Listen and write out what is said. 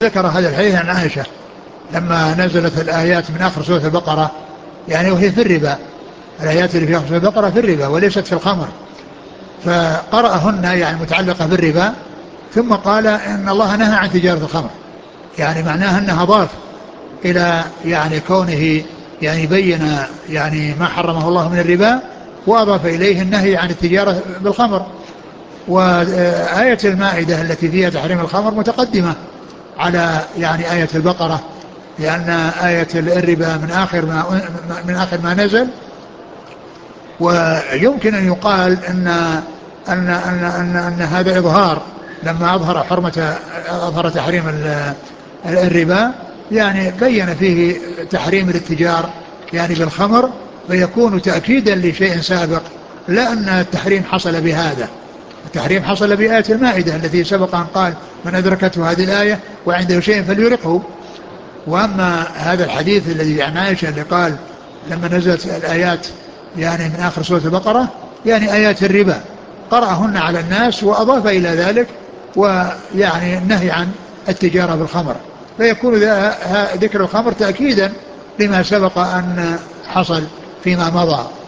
ذكر هذا الحديث عن عائشة لما نزلت الآيات من آخر سورة البقرة، يعني وهي في الربا، الآيات اللي في آخر سورة البقرة في الربا وليست في الخمر، فقرأهن يعني متعلقة بالربا، ثم قال إن الله نهى عن تجارة الخمر، يعني معناها أنها ضاف إلى يعني كونه يعني بين يعني ما حرمه الله من الربا، وأضاف إليه النهي عن التجارة بالخمر. وآية المائدة التي فيها تحريم الخمر متقدمة على يعني آية البقرة، لأن آية الربا من آخر ما نزل. ويمكن أن يقال أن هذا إظهار، لما أظهر تحريم الربا، يعني بين فيه تحريم الاتجار يعني بالخمر، فيكون تأكيدا لشيء سابق، لا أن التحريم حصل بهذا. التحريم حصل بآية المائدة التي سبق أن قال من أدركته هذه الآية وعنده شيء فليرقه. وأما هذا الحديث الذي عن عائشة اللي قال لما نزلت الآيات يعني من آخر سورة البقرة، يعني آيات الربا قرأهن على الناس وأضاف إلى ذلك ويعني النهي عن التجارة بالخمر، فيكون ذكر الخمر تأكيدا لما سبق أن حصل فيما مضى.